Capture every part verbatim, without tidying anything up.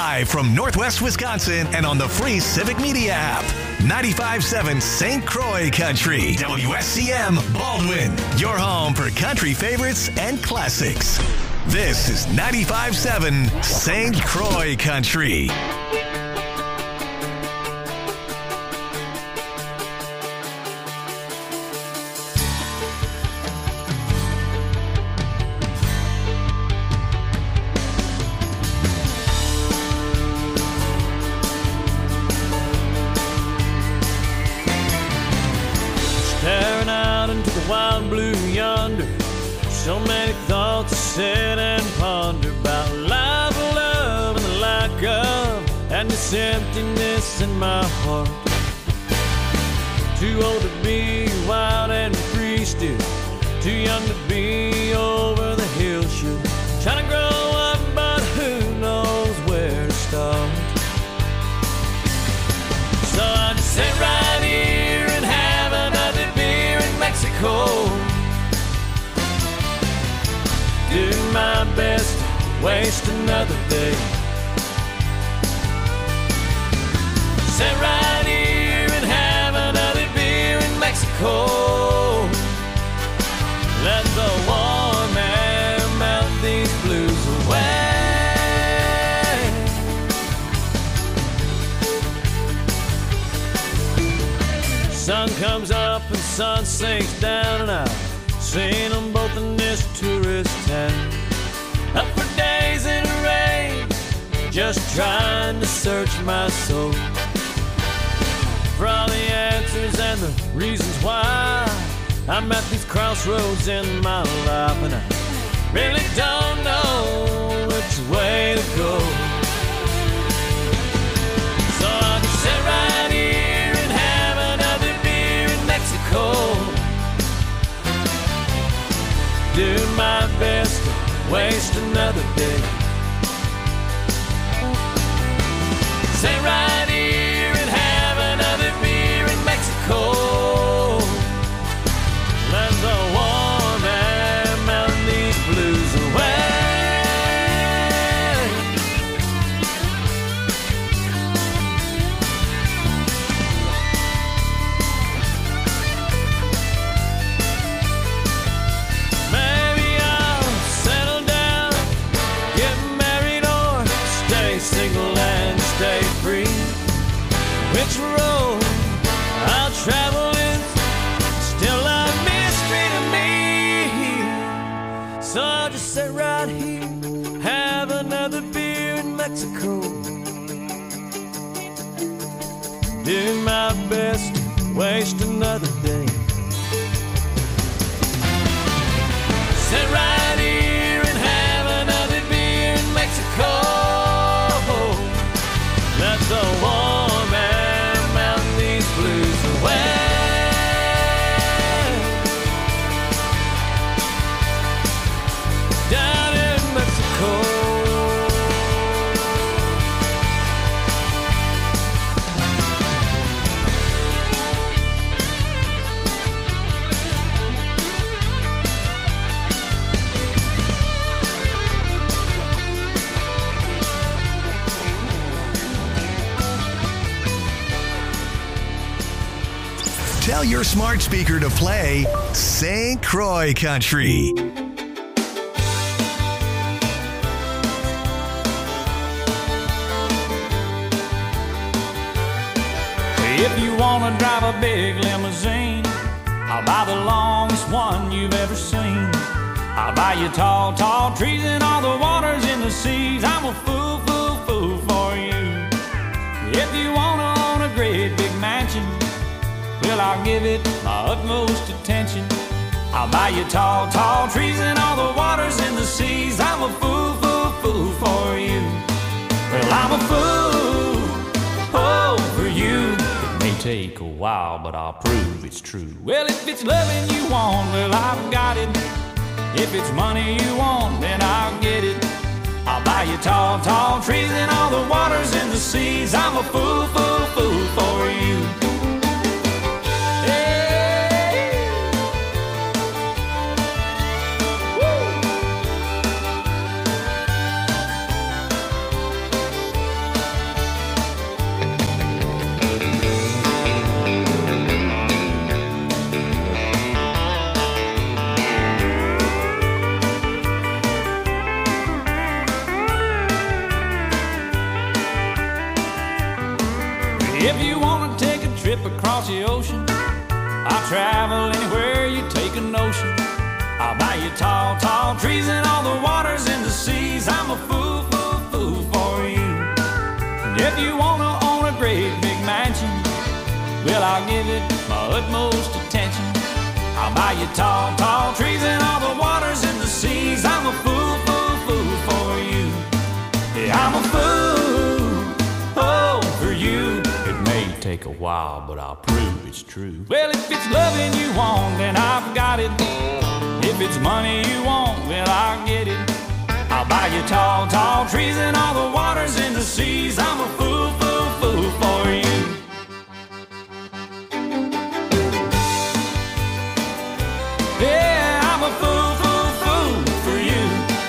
live from Northwest Wisconsin and on the free Civic Media app. ninety-five point seven Saint Croix Country. W S C M Baldwin, your home for country favorites and classics. This is ninety-five point seven Saint Croix Country. Wild blue yonder, so many thoughts to sit and ponder about life, love, and the lack of, and this emptiness in my heart. Too old to be wild and free still, too young to be over the hill sure. Trying to grow up, but who knows where to start. So I just sit right here and have another beer in Mexico. Do my best to waste another day. Sit right here and have another beer in Mexico. Let the warm air melt these blues away. Sun comes up and sun sinks down, and I've seen them both in this tourist town. Up for days in a rain, just trying to search my soul for all the answers and the reasons why I'm at these crossroads in my life, and I really don't know which way to go. So I'll just sit right here and have another beer in Mexico. Do my best to waste another day. Sit right here and have another beer in Mexico. Let the warm air melt these blues away. Maybe I'll settle down, get married, or stay single and stay free. Which road I'll travel is still a mystery to me. So I'll just sit right here, have another beer in Mexico. Do my best to waste another day. Sit right here and have another beer in Mexico. Let the warm air melt these blues away. Down in Mexico. Tell your smart speaker to play Saint Croix Country. If you want to drive a big limousine, I'll buy the longest one you've ever seen. I'll buy you tall, tall trees and all the waters in the seas. I'm a fool, fool, fool for you. If you want to own a great big mansion, well, I'll give it my utmost attention. I'll buy you tall, tall trees and all the waters in the seas. I'm a fool, fool, fool for you. Well, I'm a fool, oh, for you. It may take a while, but I'll prove it's true. Well, if it's loving you want, well, I've got it. If it's money you want, then I'll get it. I'll buy you tall, tall trees and all the waters in the seas. I'm a fool, fool, fool for you. across the ocean. I'll travel anywhere you take a notion. I'll buy you tall, tall trees and all the waters in the seas. I'm a fool, fool, fool for you. And if you wanna own a great big mansion, well, I'll give it my utmost attention. I'll buy you tall, tall trees and all the waters in the seas. I'm a fool, fool, fool for you. Yeah, I'm a fool, oh, for you. It may take a while, but I'll prove it's true. Well, if it's loving you want, then I've got it. If it's money you want, well, I'll get it. I'll buy you tall, tall trees and all the waters in the seas. I'm a fool, fool, fool for you. Yeah, I'm a fool, fool, fool for you.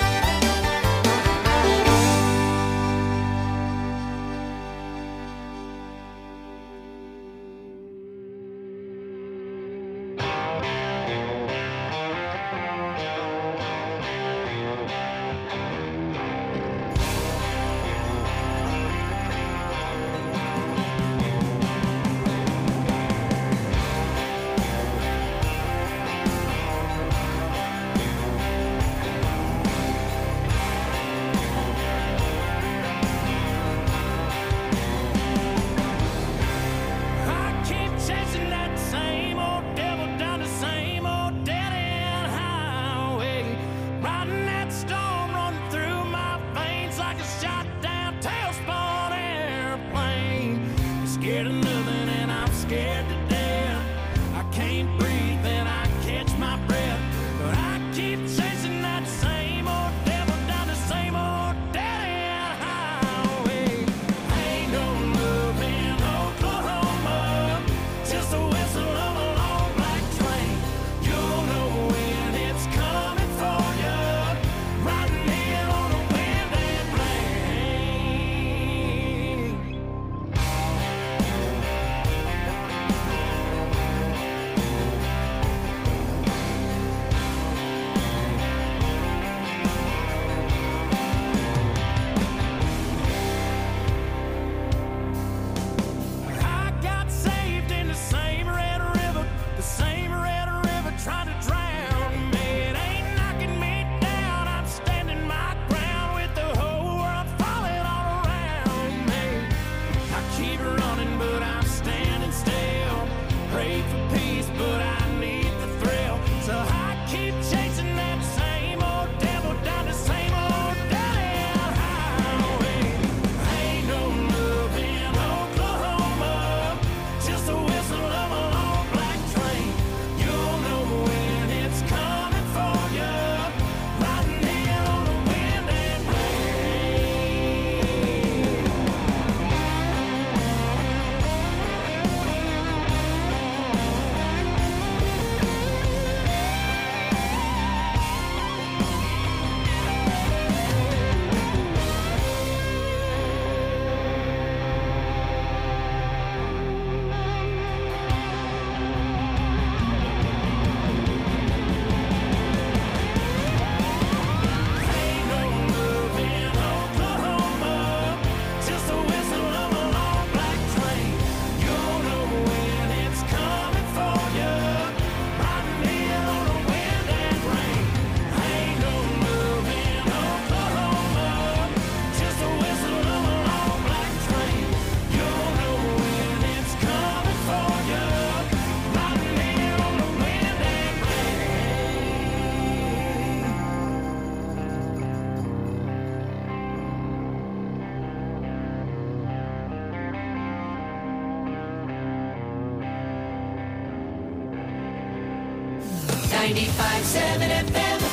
ninety-five seven F M.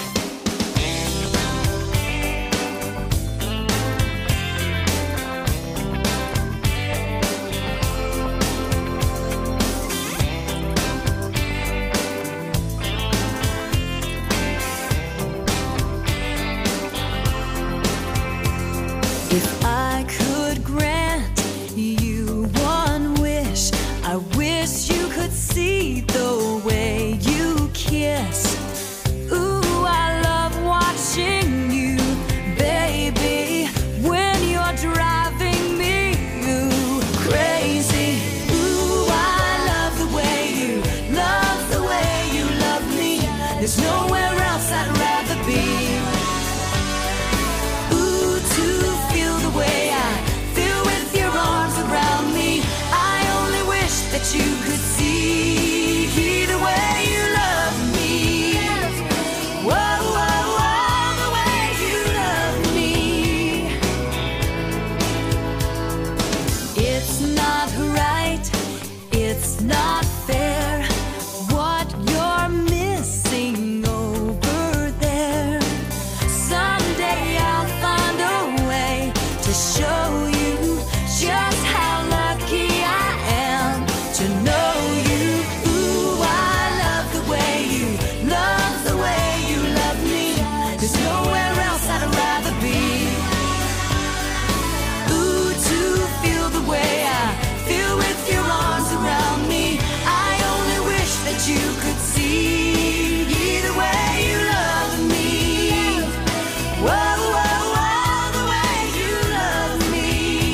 If I could grant you one wish, I wish you could see the way you kiss. Ooh, I love watching you, baby, when you're driving me ooh, crazy. Ooh, I love There's nowhere else I'd rather be. Ooh, to feel the way I feel with your arms around me. I only wish that you could see the way you love me. Whoa, whoa, whoa, the way you love me. It's not right, it's not fair, what you're missing over there. Someday I'll find a way to show you just how lucky I am to know you. Ooh, I love the way you love the way you love me. There's nowhere else I'd rather be. Ooh, to feel the way I feel with your arms around me. I only wish that you could see the way you love me. Whoa, whoa, whoa, the way you love me.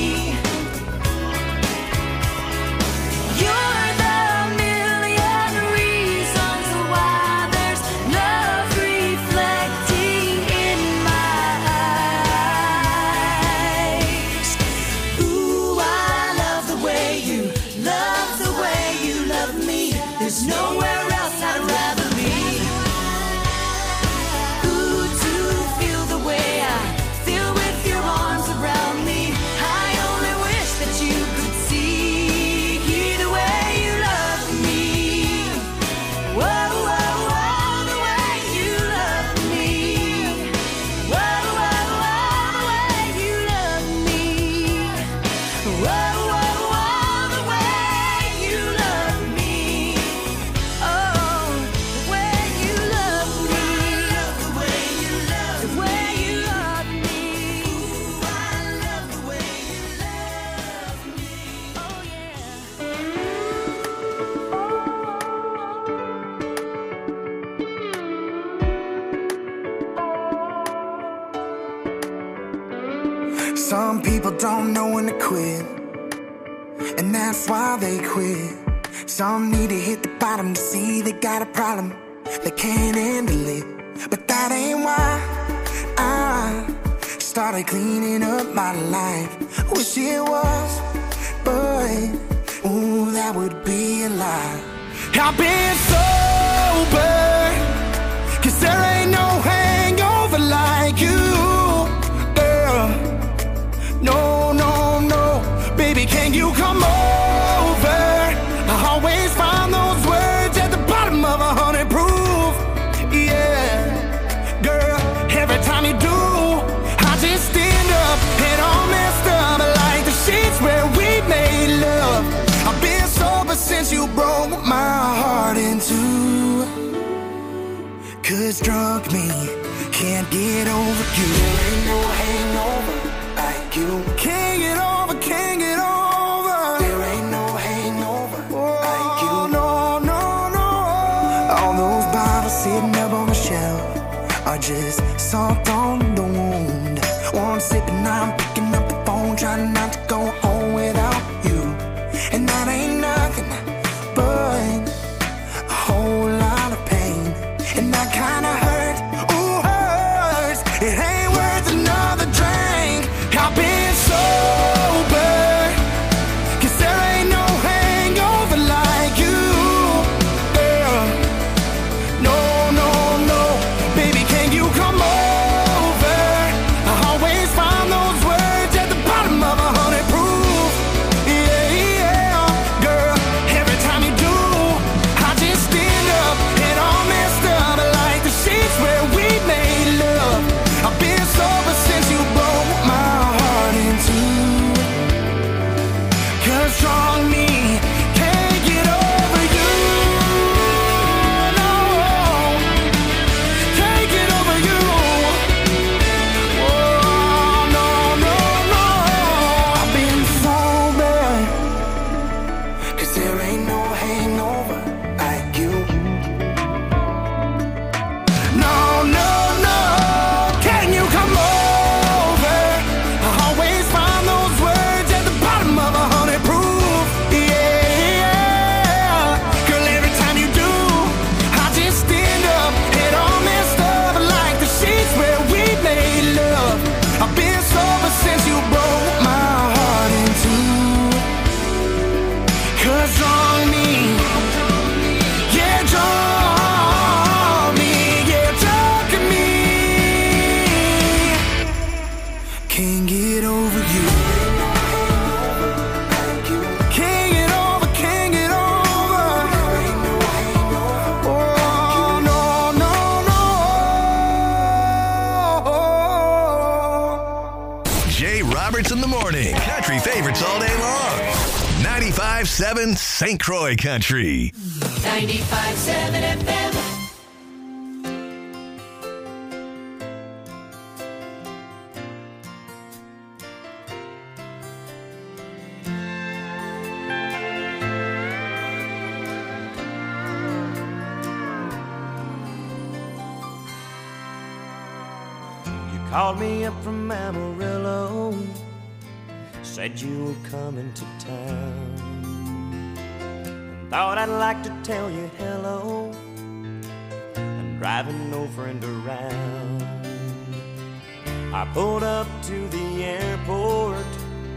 You're the million reasons why there's love reflecting in my eyes. Ooh, I love the way you love the way you love me. There's nowhere else I'd rather be. Ooh, to feel the way I feel with your arms around me. I only wish that you could see the way you love me. Whoa, whoa, whoa, the way you love me. Whoa, whoa, whoa, the way you love me. Whoa, whoa, whoa, the way you love me. Oh, the way you love me. The way you love me. The way you love me. Ooh, I love the way you love me. Oh, yeah. Some people don't know when to quit, and that's why they quit. Some need to hit the bottom to see they got a problem, they can't handle it. But that ain't why I started cleaning up my life. Wish it was, but ooh, that would be a lie. I've been sober, 'cause there ain't no hangover like you, girl. No, no, no, baby, can you come over? I always find those words at the bottom of a hundred proof. Yeah, girl, every time you do, I just stand up and all messed up like the sheets where we made love. I've been sober since you broke my heart in two. 'Cause drunk me can't get over you. There ain't no hangover like you. Can't get over, can't get over. There ain't no hangover like you. No, no, no. All those bottles sitting up on the shelf are just salt on the wound. One sip and I'm picking up the phone, trying not to go home without you. And that ain't nothing but a whole lot of pain. And that kinda hurt, ooh, hurts. It ain't worth another drink. I've been sober, 'cause there ain't no hangover like you, girl. No, no, no, baby, can you come over? I always find those words at the bottom of a hundred sports all day long. ninety-five seven Saint Croix Country. ninety-five seven F M. Called me up from Amarillo, said you were coming to town. Thought I'd like to tell you hello. I'm driving no friend around. I pulled up to the airport,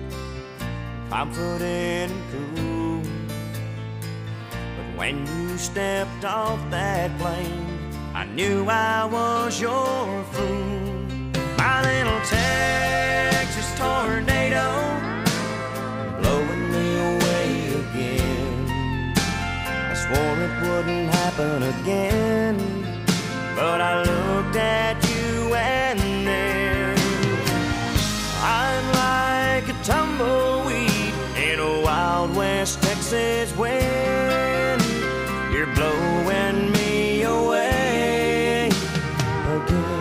confident and cool. But when you stepped off that plane, I knew I was your fool. My little Texas tornado, blowing me away again. I swore it wouldn't happen again, but I looked at you and then I'm like a tumbleweed in a Wild West Texas wind. You're blowing me away again.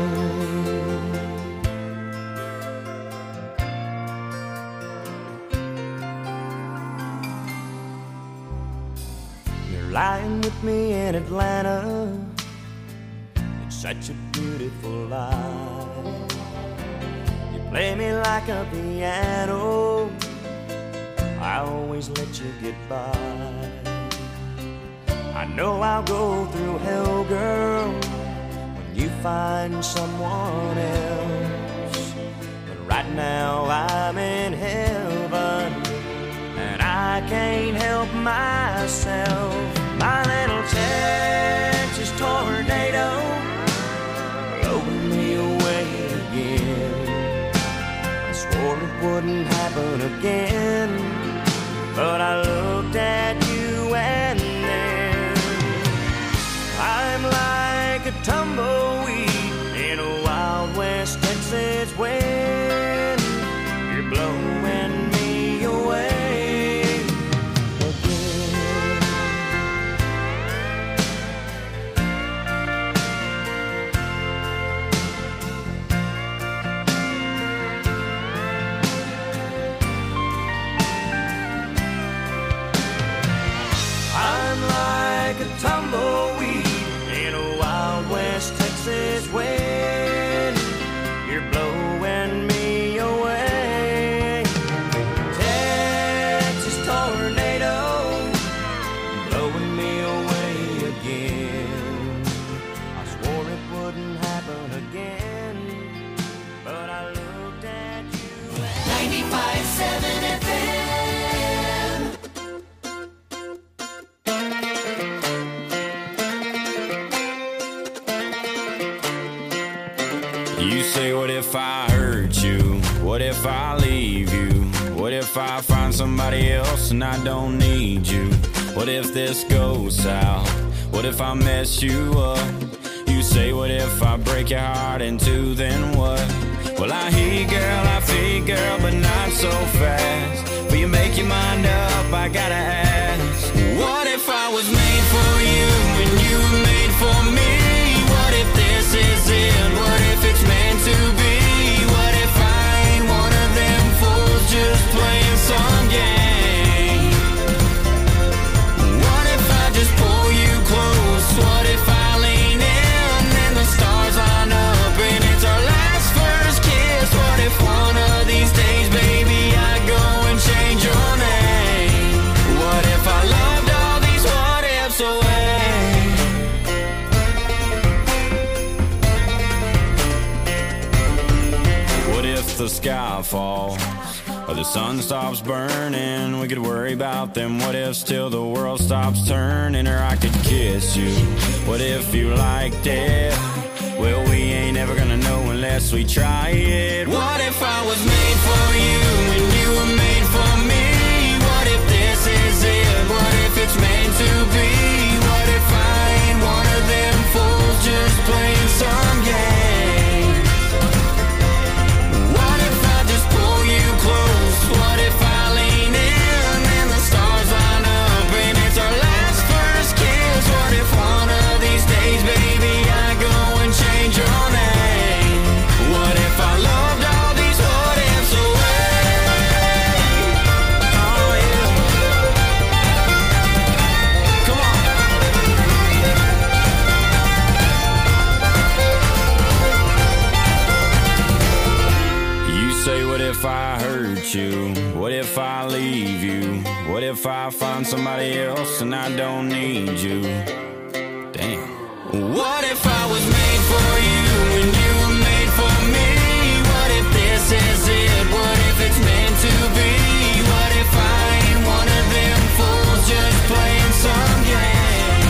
Lying with me in Atlanta, it's such a beautiful life. You play me like a piano, I always let you get by. I know I'll go through hell, girl, when you find someone else. But right now I'm in heaven, and I can't help myself. My little Texas tornado, blowing me away again. I swore it wouldn't happen again, but I looked at you and then I'm like a tumbleweed in a Wild West Texas wind. You're blowing me away. Tumbleweed in a Wild West Texas wind. You're blowing me away. Texas tornado, blowing me away again. I swore it wouldn't happen again, but I looked at you. ninety-five seven F M. You say, what if I hurt you? What if I leave you? What if I find somebody else and I don't need you? What if this goes south? What if I mess you up? You say, what if I break your heart in two, then what? Well, I hear you, girl, I feel you, girl, but not so fast. Will you make your mind up? I gotta ask. What if I was made for you and you were made for me? What if this is it? What if it's meant to be? What if I ain't one of them fools just playing some game? What if I just pull you close? What if I lean in and the stars line up and it's our last first kiss? What if one of these days, baby, I go and change your name? What if I loved all these what ifs away? The sky falls or the sun stops burning, we could worry about them what ifs till the world stops turning. Or I could kiss you, what if you liked it? Well, we ain't ever gonna know unless we try it. What if I was made for you and you were made for me? What if this is it? What if it's meant to be? What if I ain't one of them fools just playing some game? What if I lean without you? What if I leave you? What if I find somebody else and I don't need you? Damn. What if I was made for you and you were made for me? What if this is it? What if it's meant to be? What if I ain't one of them fools just playing some game?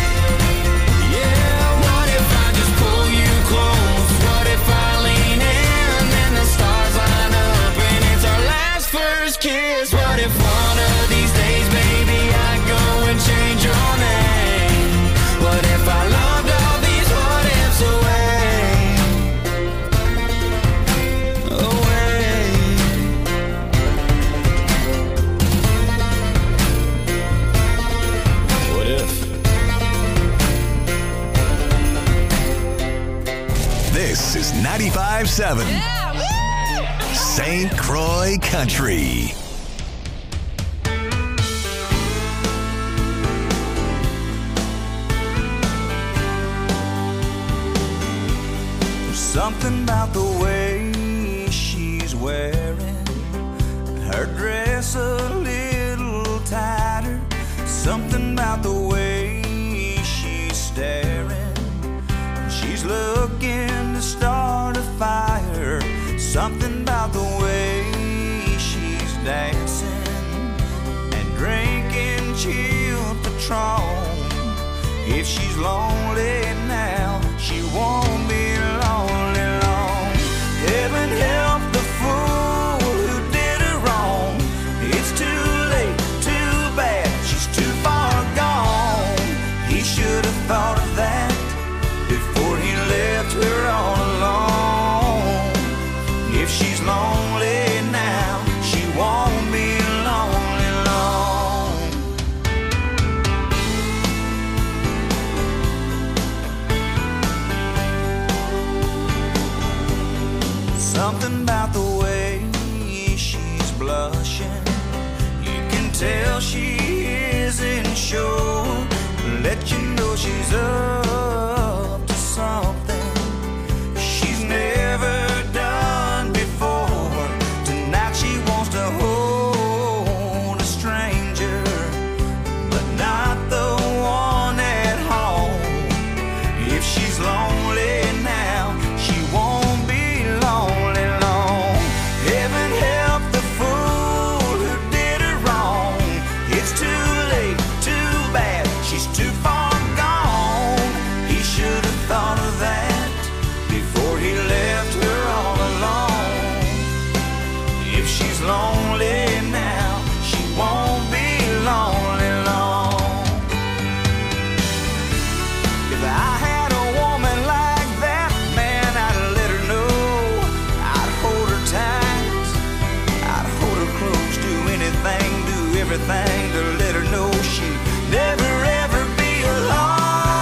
Yeah, what if I just pull you close? What if I lean in and the stars line up and it's our last first kiss? What if one of these days, baby, I go and change your name? What if I loved all these what ifs away? Away. What if? This is ninety-five seven Saint Croix Country. Something about the way she's wearing her dress a little tighter. Something about the way she's staring. She's looking to start a fire. Something about the way she's dancing and drinking chilled Patron. If she's lonely now, she won't be lonely long. Heaven help the fool who did her wrong. It's too late, too bad, she's too far gone. He should have thought of that before he left her all alone. If she's lonely now, she won't be lonely long. Something about the way she's blushing, you can tell she isn't sure. Let you know she's up to something she's never done before. Tonight she wants to hold a stranger, but not the one at home. If she's lonely now, she won't be lonely long. Heaven help the fool who did her wrong. It's too late, too bad, she's too far gone. He should have thought of that before he left her all alone. If she's lonely now, she won't be lonely long. If I had a woman like that, man, I'd let her know. I'd hold her tight, I'd hold her close, do anything, do everything to let her know she'd never ever be alone.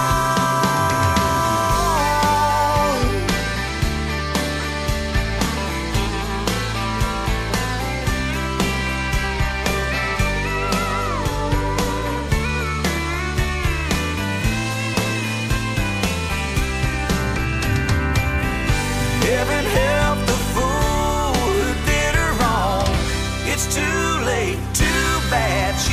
Heaven help the fool who did her wrong. It's too late, too bad,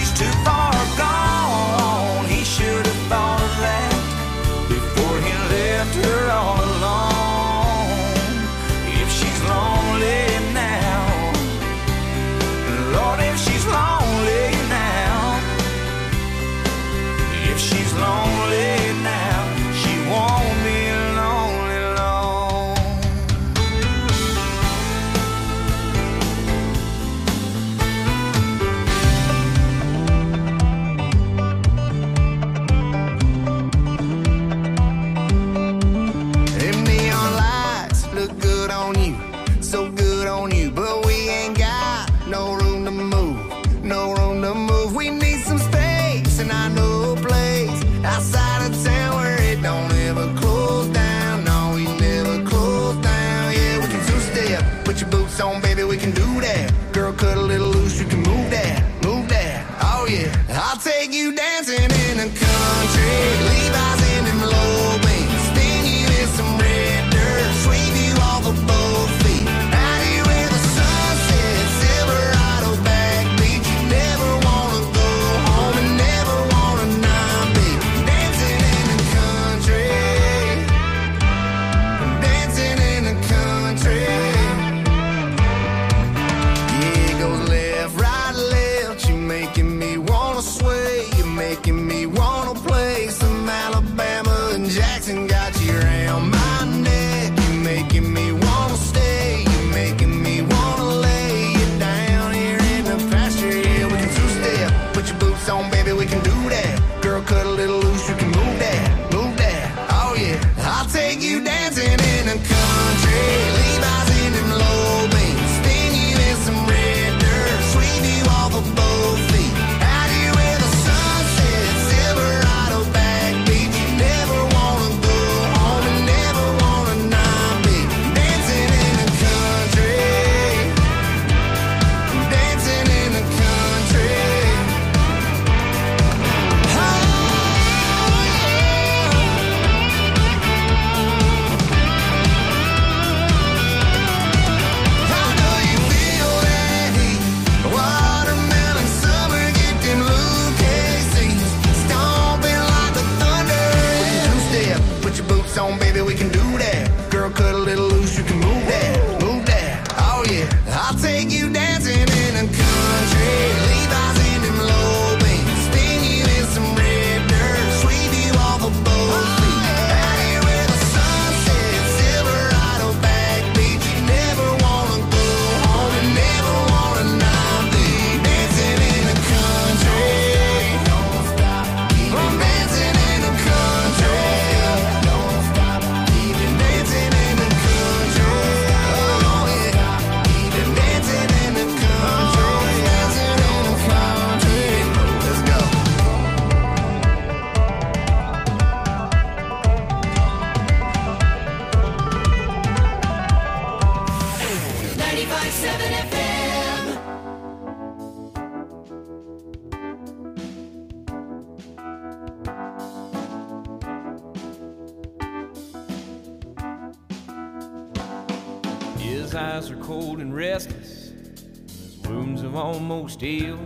His eyes are cold and restless, his wounds have almost healed.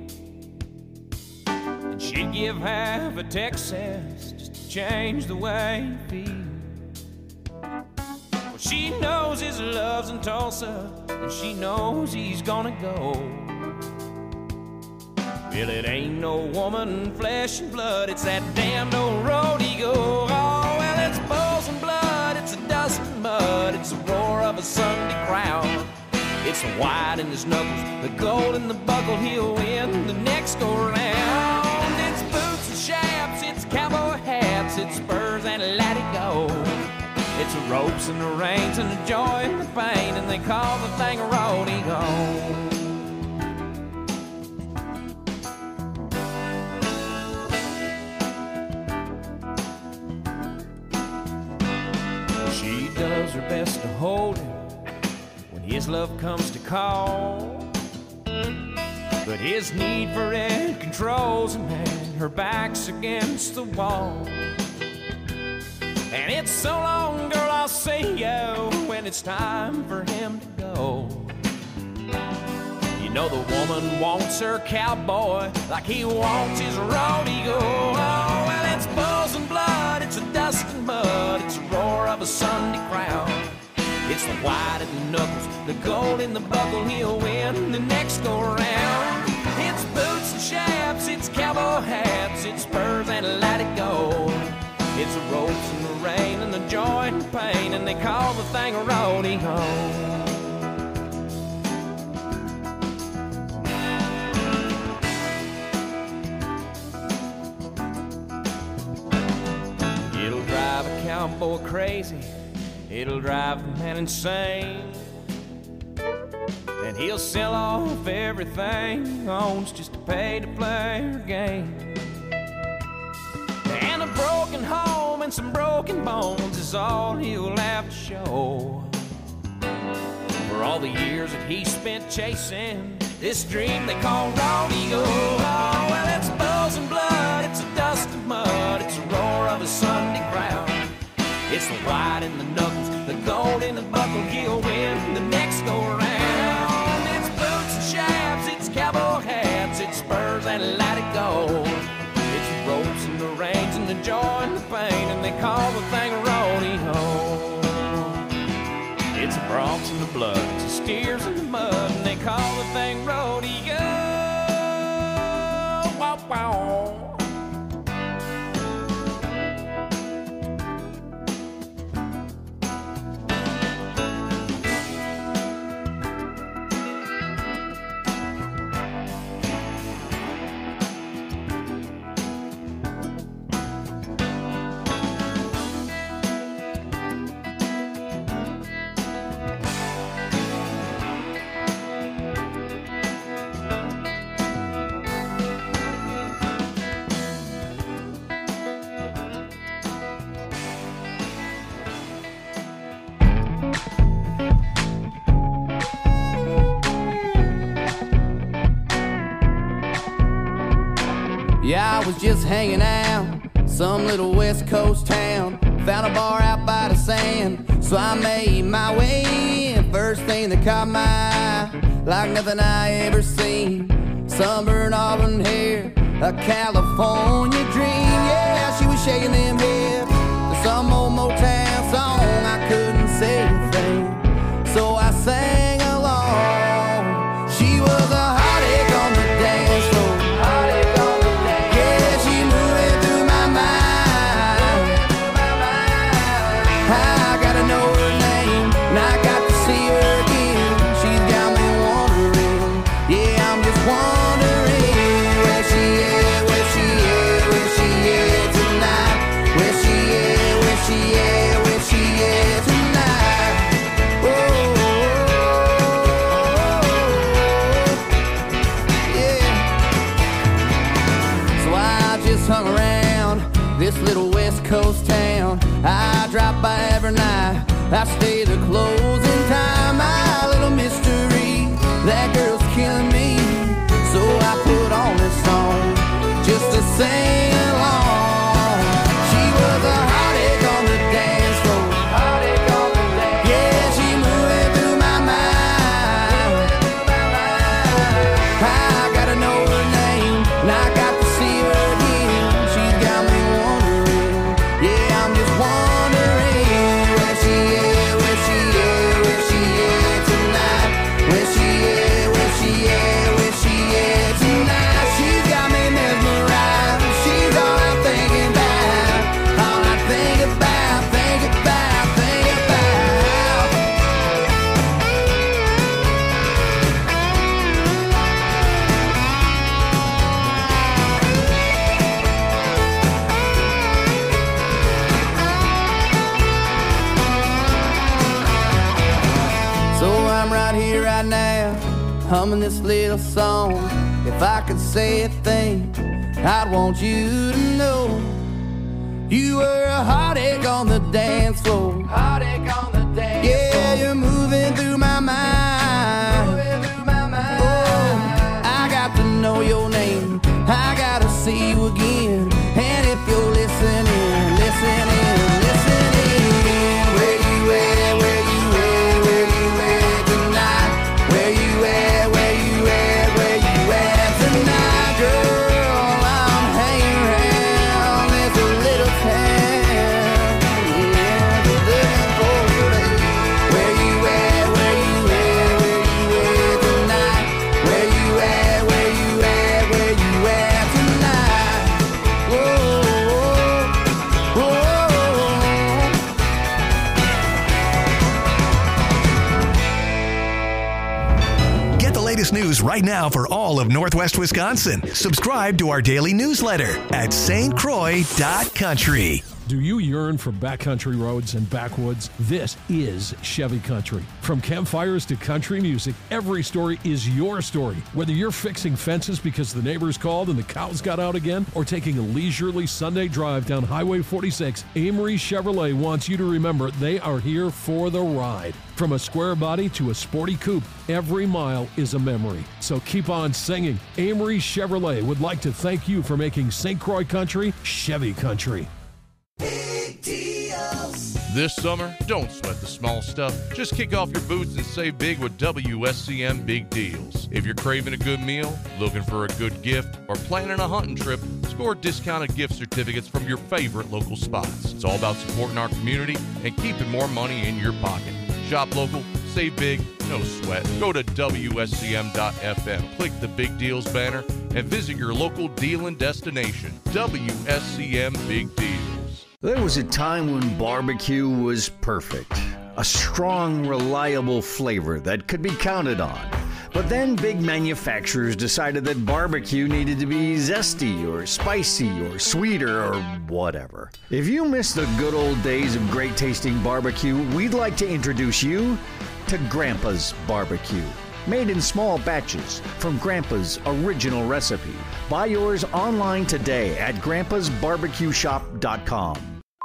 And she'd give half a Texas just to change the way he feels. Well, she knows his love's in Tulsa, and she knows he's gonna go. Well, it ain't no woman, flesh and blood, it's that damned old road he goes. Oh, well, it's bulls and blood, it's a dust and mud, it's the roar of a Sunday crowd. It's the white in his knuckles, the gold in the buckle, he'll win the next go round. It's boots and chaps, it's cowboy hats, it's spurs and let it go. It's the ropes and the reins and the joy and the pain, and they call the thing a road he goes. She does her best to hold him when his love comes to call, but his need for it controls him, and her back's against the wall. And it's so long, girl, I'll see you when it's time for him to go. You know the woman wants her cowboy like he wants his rodeo. Oh, well, it's bulls and blood, it's a dust and mud, it's the roar of a Sunday crowd. It's the white in the knuckles, the gold in the buckle, he'll win the next go round. It's boots and chaps, it's cowboy hats, it's spurs and let it go. It's the ropes and the rain and the joy and the pain, and they call the thing a rodeo. It'll drive a cowboy crazy, it'll drive the man insane, and he'll sell off everything he owns just to pay to play her game. And a broken home and some broken bones is all he'll have to show for all the years that he spent chasing this dream they call rodeo. Oh, well, it's bulls and blood, it's a dust and mud, it's the roar of a Sunday crowd. It's the white in the knuckles, the gold in the buckle, he'll win the next go round. It's boots and chaps, it's cowboy hats, it's spurs and let it go. It's the ropes and the reins and the joy and the pain, and they call the thing a rodeo. It's the broncs and the blood, it's the steers and the mud, and they call the thing rodeo. Wow, wow. Yeah, I was just hanging out, some little West Coast town. Found a bar out by the sand, so I made my way in. First thing that caught my eye, like nothing I ever seen. Sunburned auburn hair, a California dream. Yeah, she was shaking them hips to some old Motown song. I couldn't say a thing, so I sang along. She was a heartache on the dance floor. Hung around this little West Coast town. I drop by every night, I stay the closing time. My little mystery, that girl's killing me, so I put on this song just to sing along. She was a heartache on the dance floor. Yeah, she moving through my humming this little song. If I could say a thing, I'd want you to know you were a heartache on the dance floor. Heartache on the dance yeah, floor. Yeah, you're moving through my mind. Moving through my mind. Oh, I got to know your name. I gotta see you again. And if you're listening, listening, listening, where you at, where you at, where you at tonight? Where you at, where you at, where you at tonight, girl? I'm hanging around this little town. Yeah, looking for you. Where you at, where you at, where you at tonight? Where you at, where you at, where you at tonight? Whoa, whoa, whoa. Get the latest news right now for all of Northwest Wisconsin. Subscribe to our daily newsletter at S T Croix dot country. Do you yearn for backcountry roads and backwoods? This is Chevy Country. From campfires to country music, every story is your story. Whether you're fixing fences because the neighbors called and the cows got out again, or taking a leisurely Sunday drive down Highway forty-six, Amory Chevrolet wants you to remember they are here for the ride. From a square body to a sporty coupe, every mile is a memory. So keep on singing. Amory Chevrolet would like to thank you for making Saint Croix Country Chevy Country. Big deals. This summer, don't sweat the small stuff. Just kick off your boots and save big with W S C M Big Deals. If you're craving a good meal, looking for a good gift, or planning a hunting trip, score discounted gift certificates from your favorite local spots. It's all about supporting our community and keeping more money in your pocket. Shop local, save big, no sweat. Go to W S C M dot F M, click the Big Deals banner, and visit your local dealing destination. W S C M Big Deals. There was a time when barbecue was perfect. A strong, reliable flavor that could be counted on. But then big manufacturers decided that barbecue needed to be zesty or spicy or sweeter or whatever. If you miss the good old days of great tasting barbecue, we'd like to introduce you to Grandpa's Barbecue. Made in small batches from Grandpa's original recipe. Buy yours online today at grandpas barbecue shop dot com.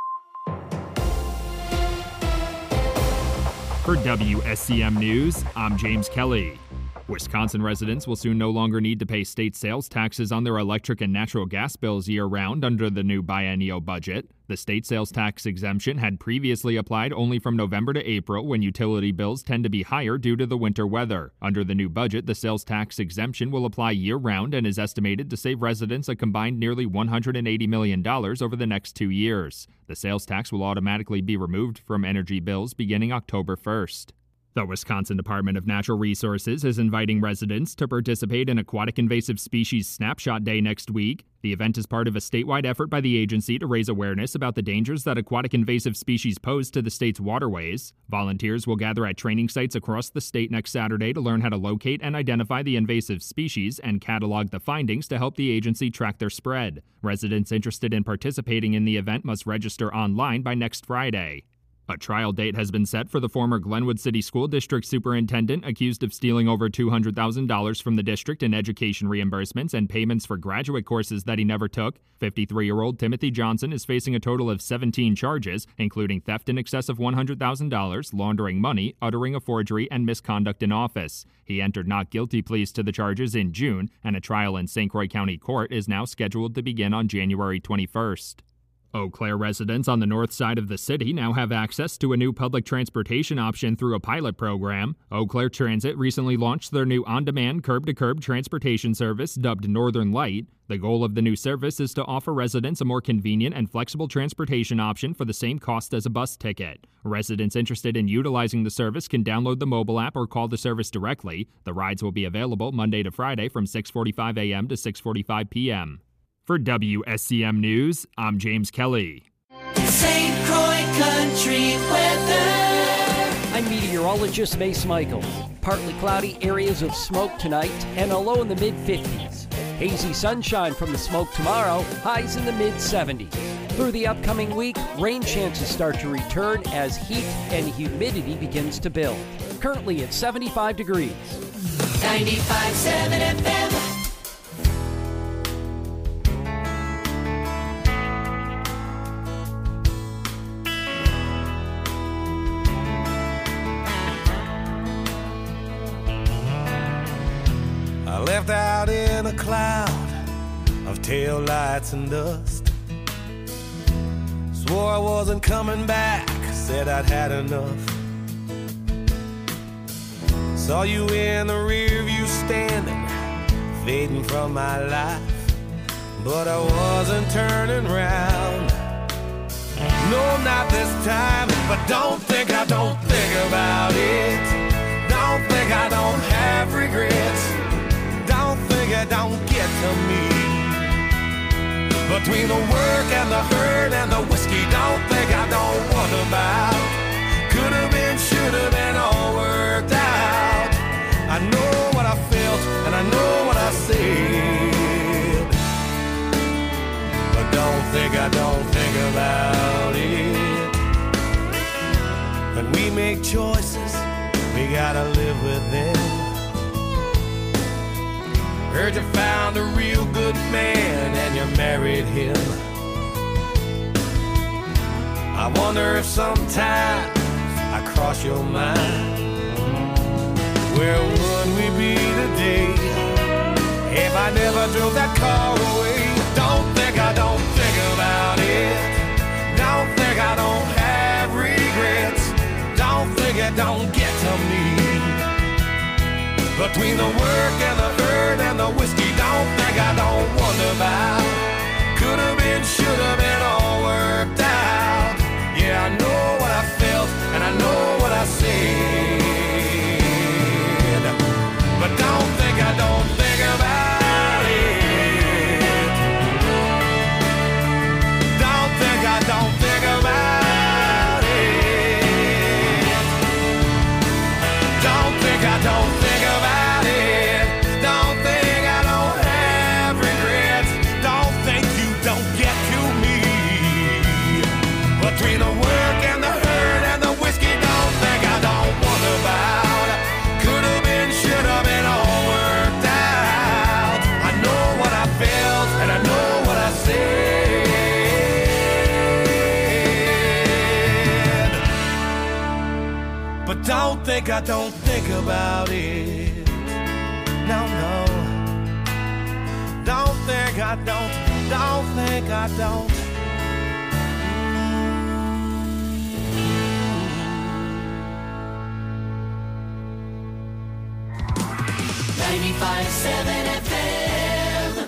For W S C M News, I'm James Kelly. Wisconsin residents will soon no longer need to pay state sales taxes on their electric and natural gas bills year-round under the new biennial budget. The state sales tax exemption had previously applied only from November to April, when utility bills tend to be higher due to the winter weather. Under the new budget, the sales tax exemption will apply year-round and is estimated to save residents a combined nearly one hundred eighty million dollars over the next two years. The sales tax will automatically be removed from energy bills beginning October first. The Wisconsin Department of Natural Resources is inviting residents to participate in Aquatic Invasive Species Snapshot Day next week. The event is part of a statewide effort by the agency to raise awareness about the dangers that aquatic invasive species pose to the state's waterways. Volunteers will gather at training sites across the state next Saturday to learn how to locate and identify the invasive species and catalog the findings to help the agency track their spread. Residents interested in participating in the event must register online by next Friday. A trial date has been set for the former Glenwood City School District Superintendent accused of stealing over two hundred thousand dollars from the district in education reimbursements and payments for graduate courses that he never took. fifty-three-year-old Timothy Johnson is facing a total of seventeen charges, including theft in excess of one hundred thousand dollars, laundering money, uttering a forgery, and misconduct in office. He entered not guilty pleas to the charges in June, and a trial in Saint Croix County Court is now scheduled to begin on January twenty-first. Eau Claire residents on the north side of the city now have access to a new public transportation option through a pilot program. Eau Claire Transit recently launched their new on-demand curb-to-curb transportation service dubbed Northern Light. The goal of the new service is to offer residents a more convenient and flexible transportation option for the same cost as a bus ticket. Residents interested in utilizing the service can download the mobile app or call the service directly. The rides will be available Monday to Friday from six forty-five a.m. to six forty-five p.m. For W S C M News, I'm James Kelly. Saint Croix Country weather. I'm meteorologist Mace Michaels. Partly cloudy areas of smoke tonight and a low in the mid fifties. Hazy sunshine from the smoke tomorrow, highs in the mid seventies. Through the upcoming week, rain chances start to return as heat and humidity begins to build. Currently at seventy-five degrees. ninety-five seven F M. I left out in a cloud of tail lights and dust. Swore I wasn't coming back, said I'd had enough. Saw you in the rear view standing, fading from my life, but I wasn't turning round. No, not this time, but don't think I don't think about it. Don't think I don't have regrets. Don't think it don't get to me. Between the work and the hurt and the whiskey, don't think I don't wonder about. Could have been, should have been, all worked out. I know what I felt and I know what I said, but don't think I don't think about it. When we make choices, we gotta live with them. Heard you found a real good man and you married him. I wonder if sometimes I cross your mind. Where would we be today if I never drove that car away? Don't think I don't think about it. Don't think I don't have regrets. Don't think it don't get to me. Between the work and the hurt and the whiskey, don't think I don't wonder about. Could have been, should have been, all worked out. Yeah, I know what I felt and I know what I said, but don't think I don't think about it. Don't think I don't think about it. Don't think I don't think about it. Don't think I don't have regrets. Don't think you don't get to me. Between the work and the hurt and the whiskey, don't think I don't wonder about. Could have been, should have been, all worked out. I know what I felt and I know what I said, but don't think I don't think about it. No, no. Don't think I don't, don't think I don't. ninety-five seven F M.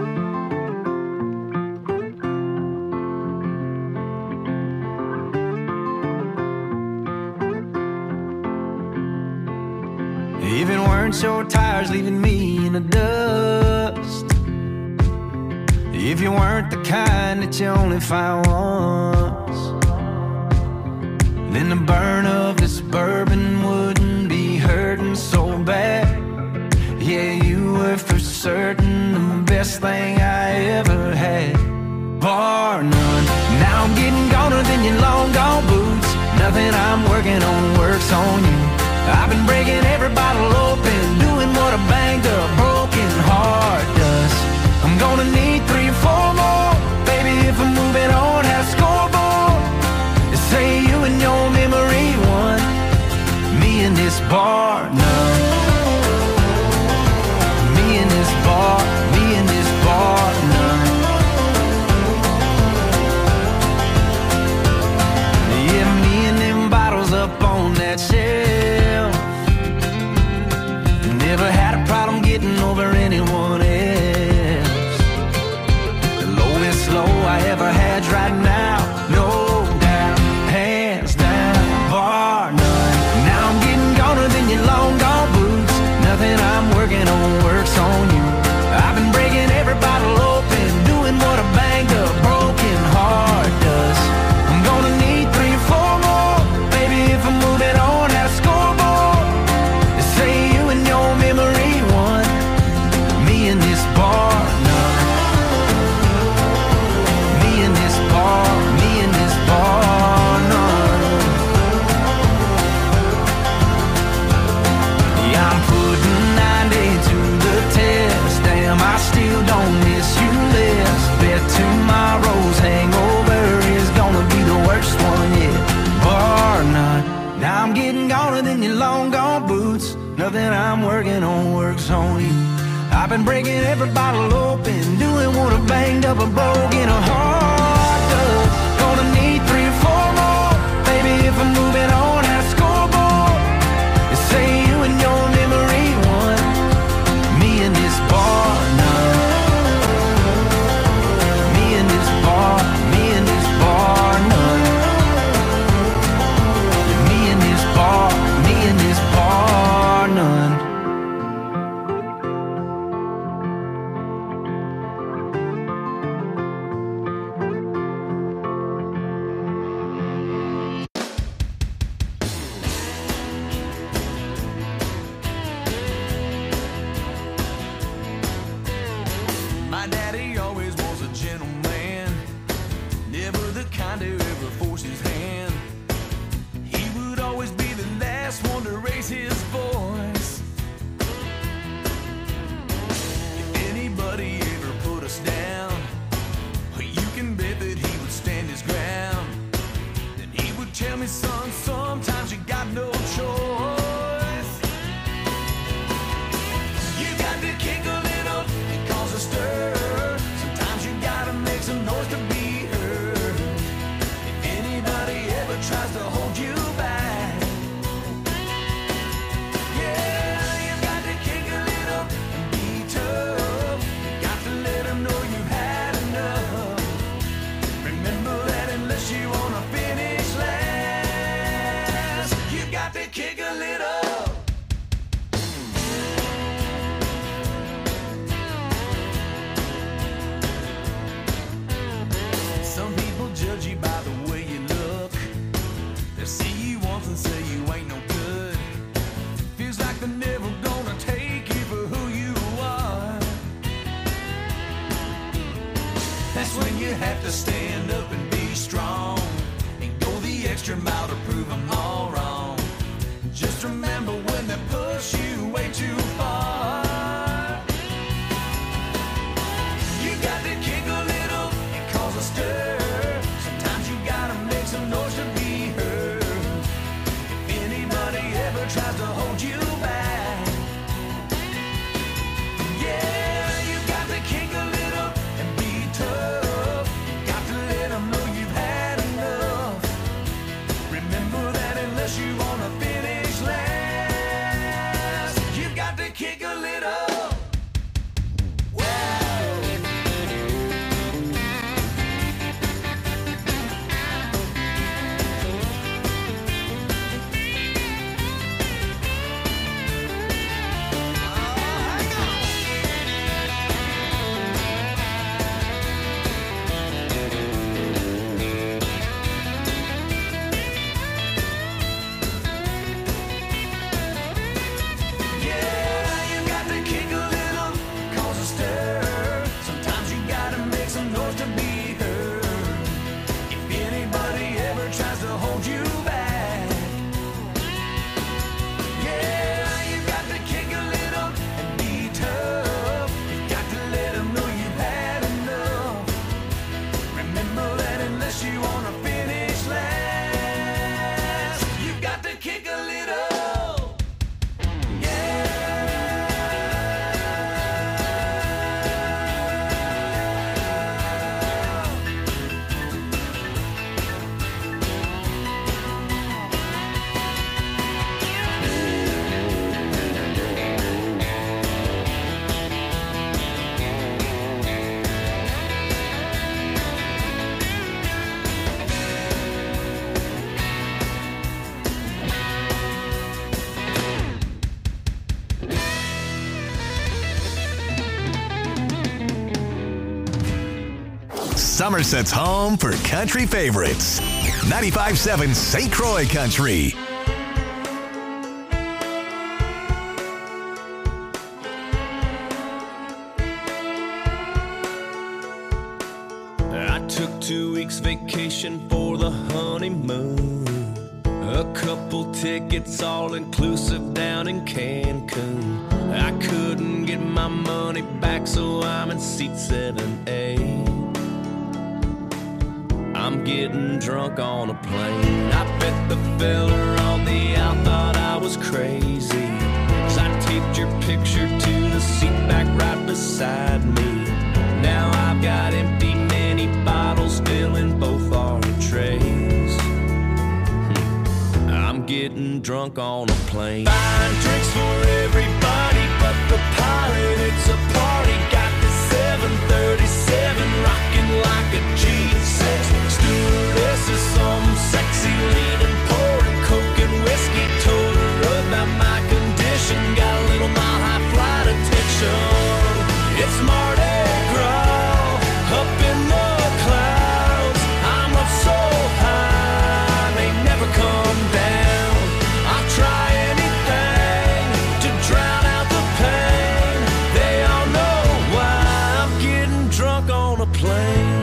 Even weren't your tires leaving me in the dust, if you weren't the kind that you only find once, then the burn of this bourbon wouldn't be hurting so bad. Yeah, you were for certain the best thing I ever had, bar none. Now I'm getting goner than your long gone boots. Nothing I'm working on works on you. I've been breaking every bottle open, doing what a banged up broken heart does. I'm gonna need three or four more, baby, if I'm moving on, have scoreboard. Say you and your memory won, me and this bar none. Me and this bar, me and this bar none. Yeah, me and them bottles up on that shelf. Never had a problem getting over anyone else. The low works on you. I've been breaking every bottle open, doing what I banged up and broke in a heart does. Gonna need three or four more, baby, if I'm moving on that scoreboard. They say you and your memory won, me and this bar now. Me and this bar, me and this bar none. Me and this bar, me and this bar none. My daddy always was a gentleman, never the kind to ever force his hand. He would always be the last one to raise his voice. If anybody ever put us down, you can bet that he would stand his ground. Then he would tell me, son, sometimes you got no choice. You got to kick a little and cause a stir. Sometimes you gotta make some noise to be heard. If anybody ever tries to hold you back, yeah, you got to kick a little and be tough. You got to let them know you've had enough. Remember that unless you wanna finish last, you got to kick a little. Some people judge you by the way you look. They see you once and say you ain't no good. Feels like they're never gonna take you for who you are. That's when you have to stand up and be strong and go the extra mile to prove them all wrong. Just remember when they push you way too far, you got to kick a little and cause a stir. Sometimes you gotta make some noise to be heard. If anybody ever tries to hold you back, yeah, you got to kick a little and be tough. You got to let them know you've had enough. Remember that unless you wanna finish last, you've got to kick a little. Somerset's home for country favorites. ninety-five point seven Saint Croix Country. I took two weeks vacation for the honeymoon. A couple tickets all inclusive down in Cancun. I couldn't get my money back, so I'm in seat seven A. I'm getting drunk on a plane. I bet the fella on the out thought I was crazy, 'cause I taped your picture to the seat back right beside me. Now I've got empty mini bottles filling both our trays. Hmm. I'm getting drunk on a plane. Buying drinks for everybody but the pilot. It's a party. Got the seven thirty-seven rocking like a G six. Stewardess is some sexy leaning, pouring coke and whiskey. Told her about my condition. Got a little mile high flight attention. It's Mardi Gras up in the clouds. I'm up so high, they never come down. I'll try anything to drown out the pain. They all know why I'm getting drunk on a plane.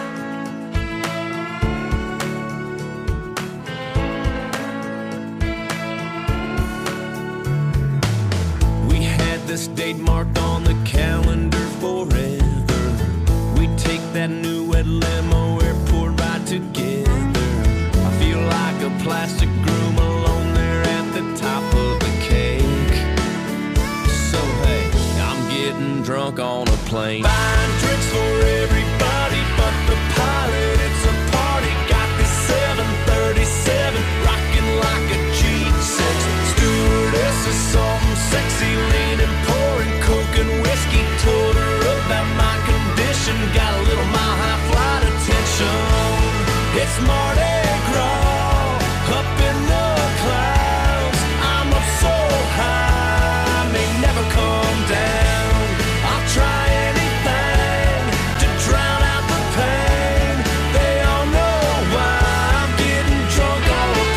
We had this date marked on the calendar forever. We take that new red limo airport ride together. I feel like a plastic groom alone there at the top of the cake. So hey, I'm getting drunk on a plane. Buying drinks for everybody but the pilot. It's a party. Got this seven thirty-seven rocking like a G six. Stewardess is something sexy, leaning, pouring coke and whiskey. Told her about my condition. Got a little mile high flight attention. It's Mardi Gras up in the clouds. I'm up so high, may never come down. I'll try anything to drown out the pain. They all know why I'm getting drunk on a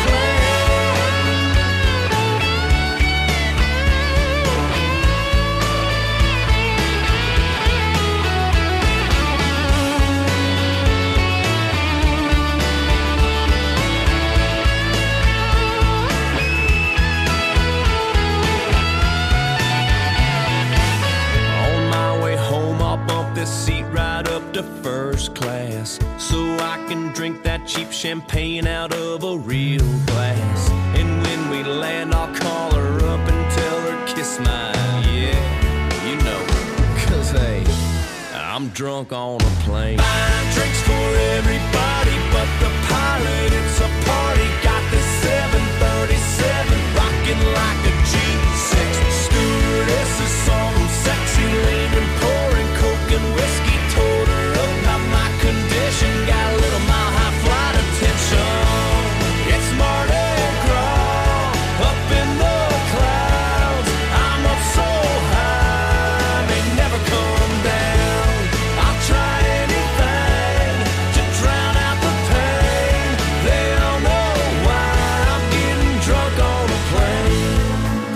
seat right up to first class, so I can drink that cheap champagne out of a real glass. And when we land, I'll call her up and tell her kiss my, yeah, you know, cause hey, I'm drunk on a plane. Buying drinks for everybody but the pilot. It's a party. Got this seven thirty-seven rocking like a G six. Stewardess is some sexy leaning, pouring coke and whiskey. Told her about my condition. Got a little mile high flight attention. It's Mardi Gras up in the clouds. I'm up so high, may never come down. I'll try anything to drown out the pain. They all know why I'm getting drunk on a plane.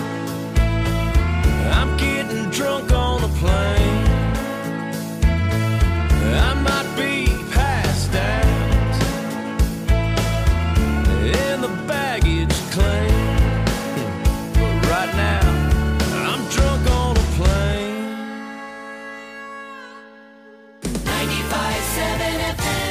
I'm getting drunk on a plane. I might be passed out in the baggage claim, but right now I'm drunk on a plane. ninety-five point seven F M.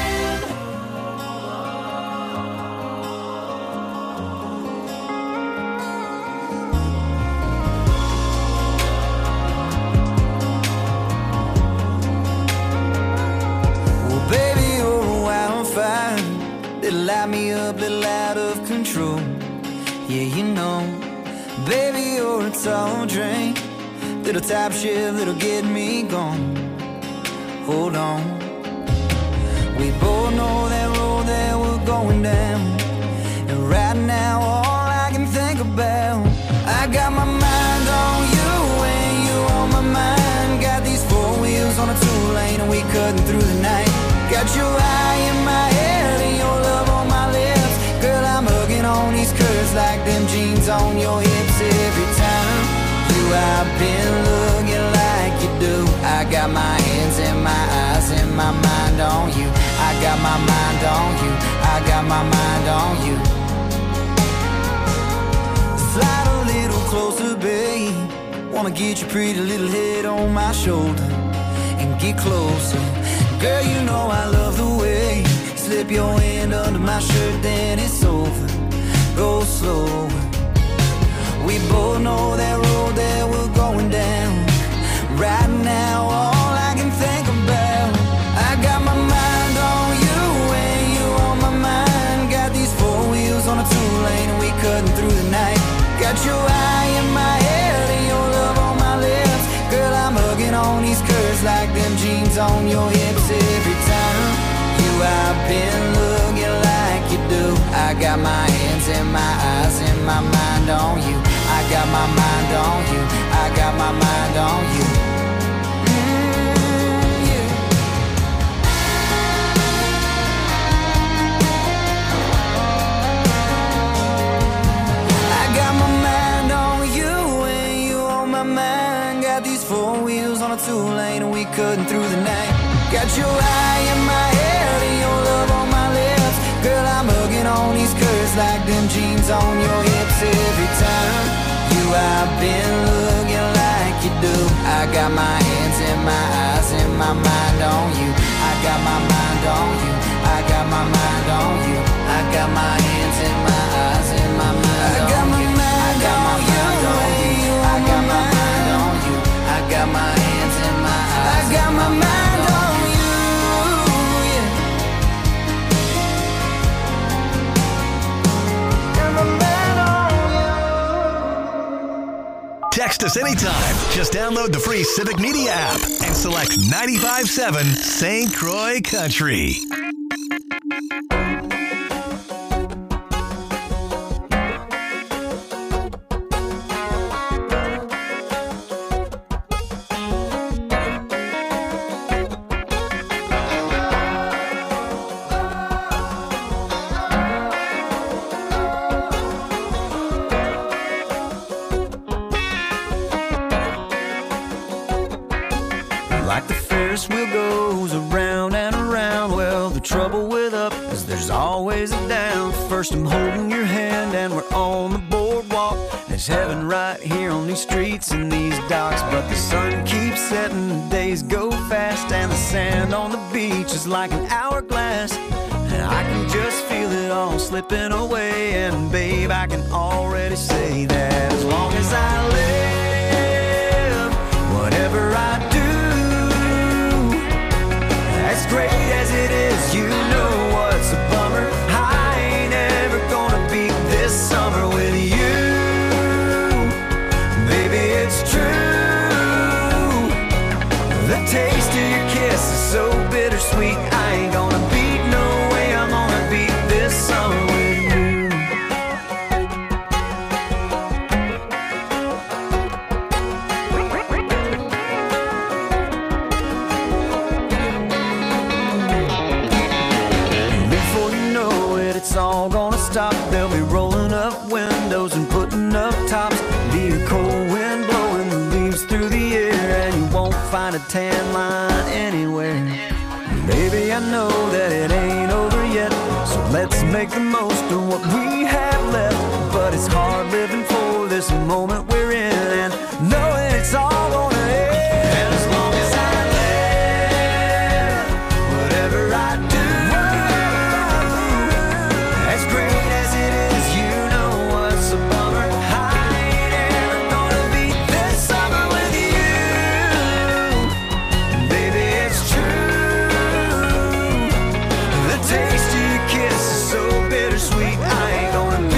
Baby, you're a wildfire. Little light me up, little out of control. Yeah, you know. Baby, you're a tall drink. Little top shift, little get me going. Hold on. We both know that road that we're going down. And right now, all I can think about, I got my mind on you and you on my mind. Got these four wheels on a two lane and we cutting through the night. Got your eye in my head and your love on my lips. Girl, I'm hugging on these curves like them jeans on your hips. Every time you I've been looking like you do. I got my hands and my eyes and my mind on you. I got my mind on you. I got my mind on you. Slide a little closer, babe. Wanna get your pretty little head on my shoulder and get closer. Girl, you know I love the way you slip your hand under my shirt, then it's over. Go slow. We both know that road that we're going down. Right now, all I can think about, I got my mind on you and you on my mind. Got these four wheels on a two-lane and we cutting through the night. Got your eye in my head and your love on my lips. Girl, I'm hugging on these curves like them jeans on your hips. Every time you I've been looking like you do. I got my hands and my eyes and my mind on you. I got my mind on you. I got my mind on you. Mm, yeah. I got my mind on you and you on my mind. Got these four wheels on a two-lane and we cutting through the night. Got your eye in my head and your love on my lips. Girl, I'm hugging on these curves like them jeans on your hips. Every time you I've been looking like you do. I got my hands and my eyes and my mind on you. I got my mind on you. I got my mind on you. I got my hands and my eyes and my mind on you. I got my mind on you. I got my mind on you. I got my hands and my eyes. I got my mind on you. Text us anytime. Just download the free Civic Media app and select ninety-five point seven Saint Croix Country. Like the Ferris wheel goes around and around. Well, the trouble with up is there's always a down. First I'm holding your hand and we're on the boardwalk. There's heaven right here on these streets and these docks. But the sun keeps setting, the days go fast, and the sand on the beach is like an hourglass. And I can just feel it all slipping away. And babe, I can already say that as long as I live, whatever I do, as great as it is, you know what's a bummer. I ain't ever gonna beat this summer with you. Baby, it's true. The taste of your kiss is so bittersweet. I ain't gonna beat, no way I'm gonna beat this summer with you. It's all gonna stop. They'll be rolling up windows and putting up tops. Be a cold wind blowing the leaves through the air, and you won't find a tan line anywhere. Baby, I know that it ain't over yet, so let's make the most of what we have left. But it's hard living for this moment we're in, and knowing it's all gonna end. And as long as I live, whatever I do, as great as it is, you know what's a bummer. I ain't ever gonna beat this summer with you. Baby, it's true. The taste of your kiss is so bittersweet. I ain't gonna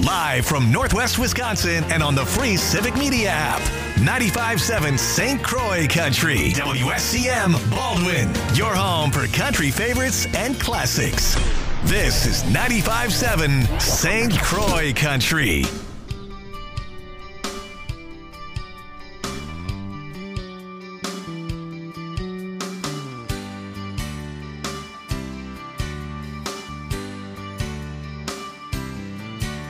Live from Northwest Wisconsin and on the free Civic Media app. ninety-five point seven Saint Croix Country. W S C M Baldwin. Your home for country favorites and classics. This is ninety-five point seven Saint Croix Country.